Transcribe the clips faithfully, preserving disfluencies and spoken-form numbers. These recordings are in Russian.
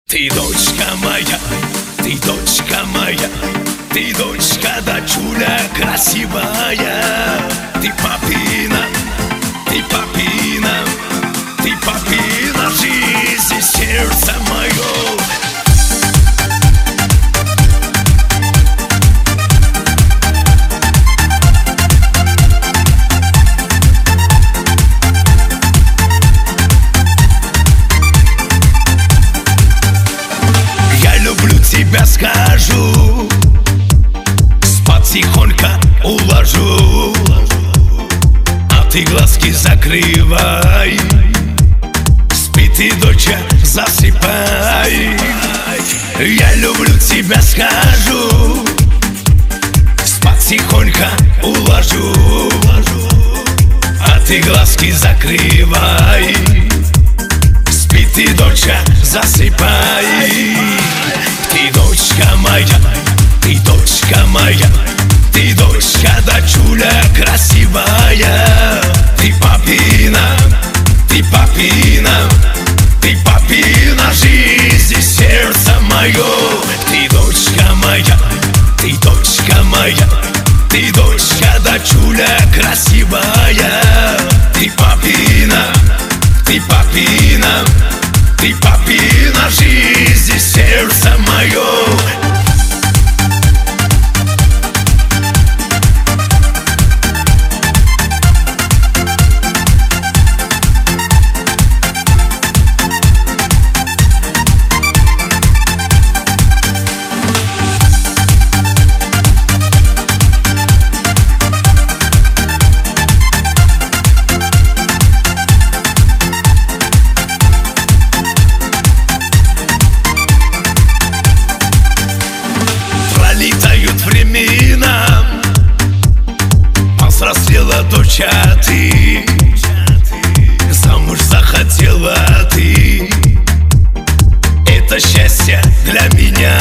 Ты дочка моя, ты дочка моя, ты дочка, дочуля красивая. Ты папина, ты папина, ты папина жизни, сердце мое. Тебя скажу, спать тихонько уложу, а ты глазки закрывай, спи ты, доча, засыпай. Я люблю тебя, скажу, спать тихонько уложу, а ты глазки закрывай, спи ты, доча, засыпай. Ты дочка моя, ты дочка моя, ты дочка, дочуля красивая. Ты папина, ты папина, ты папина жизни, сердце мое. Ты дочка моя, ты дочка моя, ты дочка, дочуля красивая. Ты папина, ты папина, ты папина жизни, сердце мое. Времена повзрослела доча ты, замуж захотела ты. Это счастье для меня.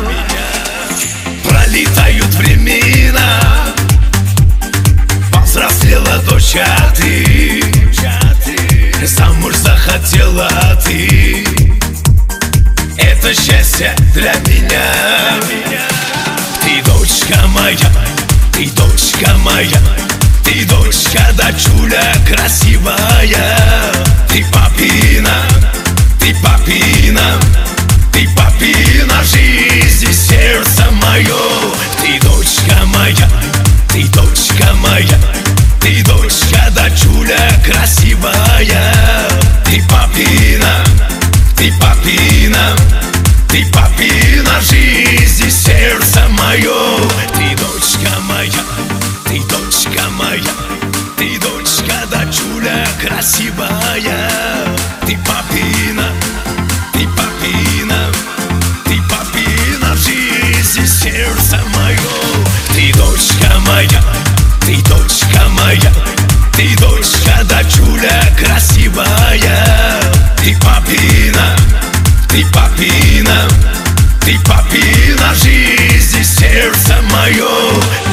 Пролетают времена, повзрослела доча ты, замуж захотела ты. Это счастье для меня. Ты дочка моя, ты дочка моя, ты дочка, дочуля красивая. Ты папина, ты папина, ты папина жизни, сердце мое. Ты дочка моя, ты дочка моя, ты дочка, дочуля красивая. Ты папина, ты папина, ты папина жизни, сердце мое. Ты дочка моя, ты дочка моя, ты дочка, дочуля красивая. Ты папина, ты папина, ты папина жизни, сердце мое. Ты дочка моя, ты дочка моя, ты дочка, дочуля красивая. Ты папина, ты папина, ты папина жизни, сердце мое.